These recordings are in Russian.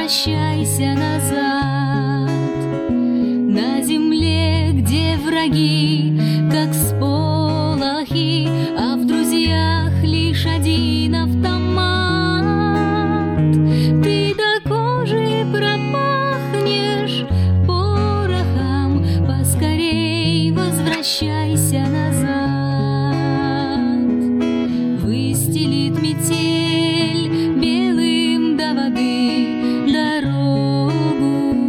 возвращайся назад. На земле, где враги, как сполохи, а в друзьях лишь один автомат. Ты до кожи пропахнешь порохом, поскорей возвращайся назад. Выстелит метель белым до воды дорогу.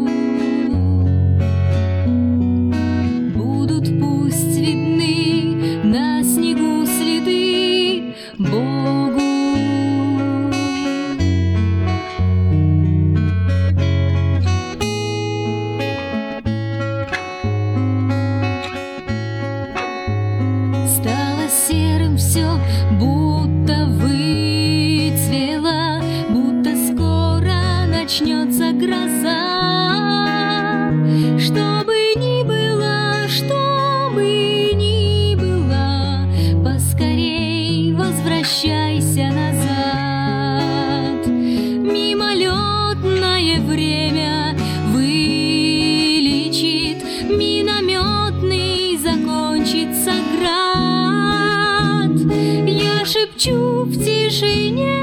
Будут пусть видны на снегу следы Богу. Стало серым все, будто выцвело, будто скоро начнется гроза. Что бы ни было, поскорей возвращайся назад. Мимолетное время вылечит, минометный закончится град. Я шепчу в тишине